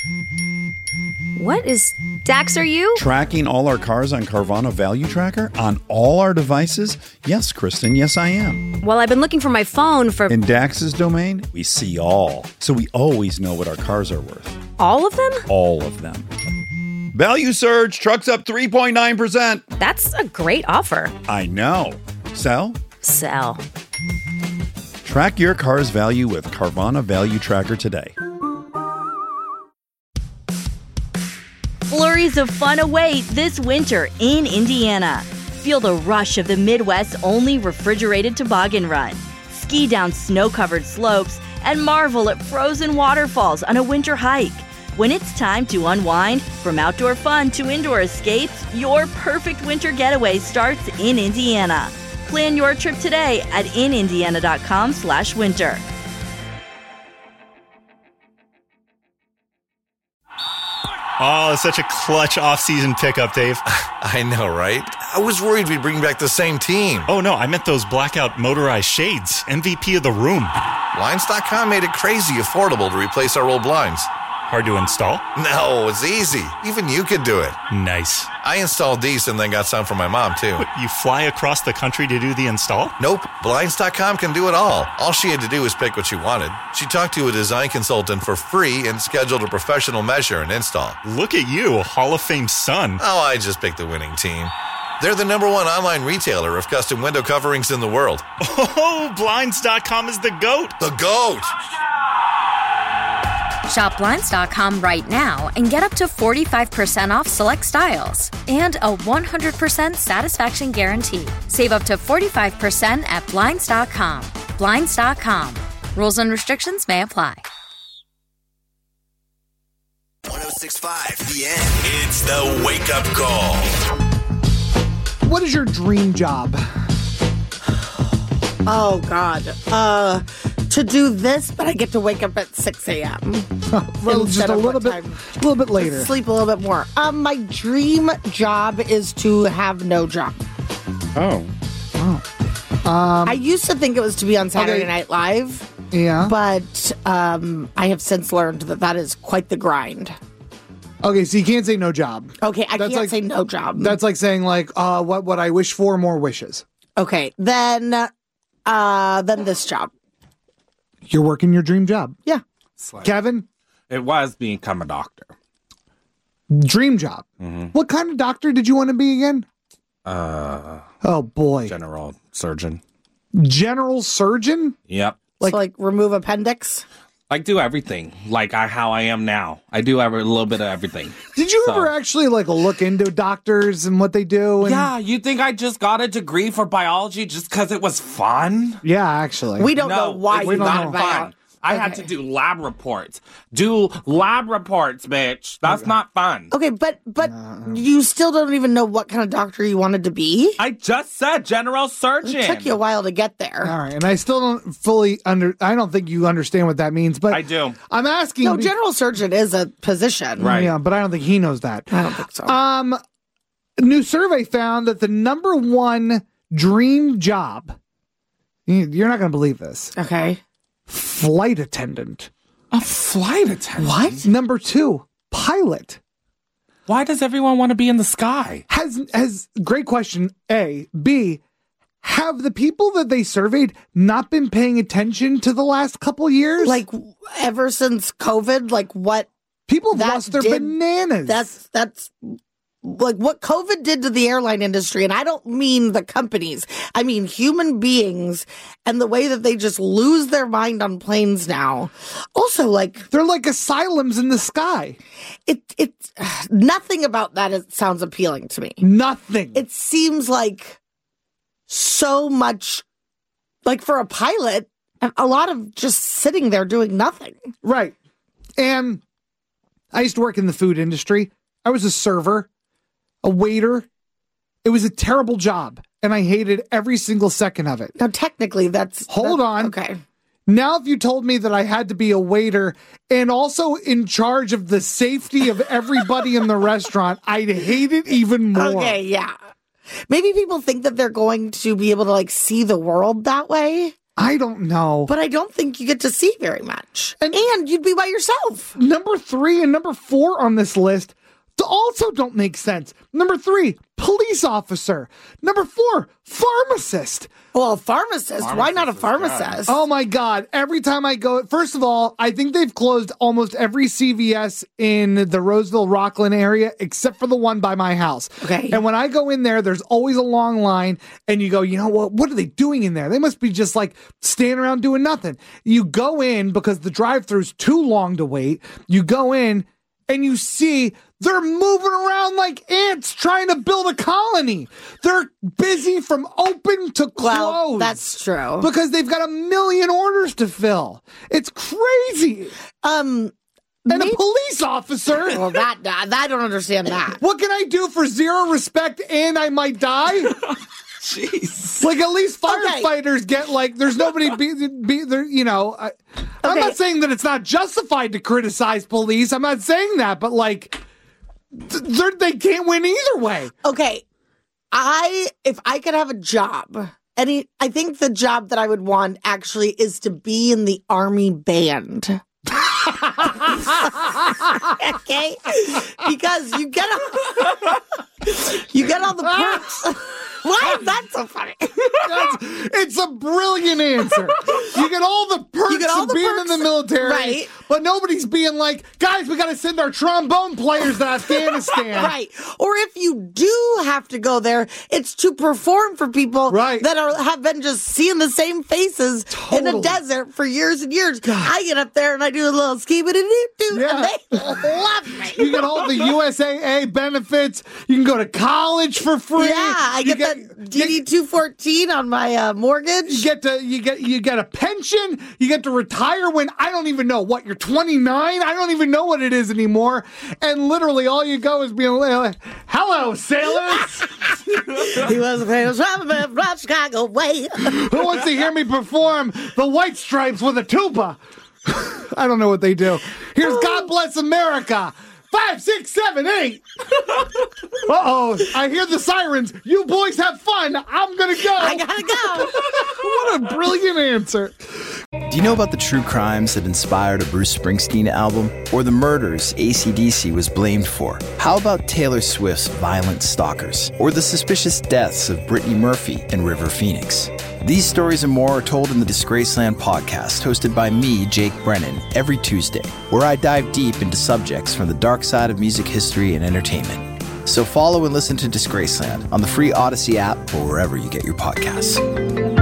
What is... Dax, are you? Tracking all our cars on Carvana Value Tracker on all our devices? Yes, Kristen, yes I am. Well, I've been looking for my phone for... In Dax's domain, we see all. So we always know what our cars are worth. All of them? All of them. Value surge, trucks up 3.9%. That's a great offer. I know. Sell? Sell. Track your car's value with Carvana Value Tracker today. Flurries of fun await this winter in Indiana. Feel the rush of the Midwest's only refrigerated toboggan run. Ski down snow-covered slopes and marvel at frozen waterfalls on a winter hike. When it's time to unwind, from outdoor fun to indoor escapes, your perfect winter getaway starts in Indiana. Plan your trip today at inindiana.com/winter. Oh, such a clutch off-season pickup, Dave. I know, right? I was worried we'd bring back the same team. Oh, no, I meant those blackout motorized shades. MVP of the room. Blinds.com made it crazy affordable to replace our old blinds. Hard to install? No, it's easy. Even you could do it. Nice. I installed these and then got some for my mom, too. What, you fly across the country to do the install? Nope. Blinds.com can do it all. All she had to do was pick what she wanted. She talked to a design consultant for free and scheduled a professional measure and install. Look at you, Hall of Fame son. Oh, I just picked the winning team. They're the #1 online retailer of custom window coverings in the world. Oh, Blinds.com is the GOAT. The GOAT! Shop Blinds.com right now and get up to 45% off select styles and a 100% satisfaction guarantee. Save up to 45% at Blinds.com. Blinds.com. Rules and restrictions may apply. 106.5 The End. It's the wake-up call. What is your dream job? Oh, God. To do this, but I get to wake up at 6 a.m. Well, just a little bit later. Sleep a little bit more. My dream job is to have no job. Oh. I used to think it was to be on Saturday Night Live. Yeah. But I have since learned that is quite the grind. Okay, so you can't say no job. Okay, I can't say no job. That's like saying, what would I wish for? More wishes. Okay, then this job. You're working your dream job. Yeah. Kevin? It was become a doctor. Dream job. Mm-hmm. What kind of doctor did you want to be again? Oh, boy. General surgeon. General surgeon? Yep. Like remove appendix? Like do everything. Like how I am now. I do a little bit of everything. Did you ever actually look into doctors and what they do? Yeah, you think I just got a degree for biology just because it was fun? Yeah, actually. We don't know why you got fun. I had to do lab reports. Do lab reports, bitch. That's not fun. Okay, but you still don't even know what kind of doctor you wanted to be? I just said general surgeon. It took you a while to get there. All right, and I still don't fully I don't think you understand what that means, but I do. I'm asking. No, general surgeon is a position. Right. Yeah, but I don't think he knows that. I don't think so. A new survey found that the #1 dream job, you're not going to believe this. Okay. Flight attendant. A flight attendant? What? #2, pilot. Why does everyone want to be in the sky? Has great question, A. B, have the people that they surveyed not been paying attention to the last couple years? Ever since COVID, what people have lost their bananas. That's what COVID did to the airline industry, and I don't mean the companies. I mean human beings and the way that they just lose their mind on planes now. Also, they're like asylums in the sky. It's nothing about that sounds appealing to me. Nothing. It seems like so much, for a pilot, a lot of just sitting there doing nothing. Right. And I used to work in the food industry. I was a server. A waiter. It was a terrible job, and I hated every single second of it. Now, technically, Hold on. Okay. Now, if you told me that I had to be a waiter and also in charge of the safety of everybody in the restaurant, I'd hate it even more. Okay, yeah. Maybe people think that they're going to be able to, see the world that way. I don't know. But I don't think you get to see very much. And you'd be by yourself. Number 3 and number 4 on this list also don't make sense. Number 3, police officer. Number 4, pharmacist. Well, pharmacist. Why not a pharmacist? Oh my God. Every time I go, first of all, I think they've closed almost every CVS in the Roseville, Rockland area, except for the one by my house. Okay. And when I go in there, there's always a long line and you go, you know what are they doing in there? They must be just like standing around doing nothing. You go in because the drive-thru's too long to wait. You go in and you see they're moving around like ants trying to build a colony. They're busy from open to close. Well, that's true. Because they've got 1 million orders to fill. It's crazy. And a police officer. Well, that I don't understand that. What can I do for zero respect and I might die? Jeez. Like, at least firefighters get, like, there's nobody be there, you know. I'm not saying that it's not justified to criticize police. I'm not saying that, but, like, they can't win either way. Okay. If I could have a job, I think the job that I would want actually is to be in the Army band. Okay? Because you get all the perks. Why is that so funny? It's a brilliant answer. You get all the perks of being in the military, right? But nobody's being like, guys, we got to send our trombone players to Afghanistan. Right. Or if you do have to go there, it's to perform for people that have been just seeing the same faces in the desert for years and years. God. I get up there and I do a little ski-ba-doo-doo, and they love me. You get all the USAA benefits. You can go to college for free. Yeah, I get that DD 214 on my mortgage. You get a pension. You get to retire when I don't even know what you're 29. I don't even know what it is anymore. And literally, all you go is being like, "Hello, sailors." He was a famous rapper from Chicago way. Who wants to hear me perform the White Stripes with a tuba? I don't know what they do. Here's God Bless America. 5, 6, 7, 8. Uh-oh. I hear the sirens. You boys have fun. I'm going to go. I gotta go. What a brilliant answer. Do you know about the true crimes that inspired a Bruce Springsteen album? Or the murders AC/DC was blamed for? How about Taylor Swift's Violent Stalkers? Or the suspicious deaths of Brittany Murphy and River Phoenix? These stories and more are told in the Disgraceland podcast, hosted by me, Jake Brennan, every Tuesday, where I dive deep into subjects from the dark side of music history and entertainment. So follow and listen to Disgraceland on the free Odyssey app or wherever you get your podcasts.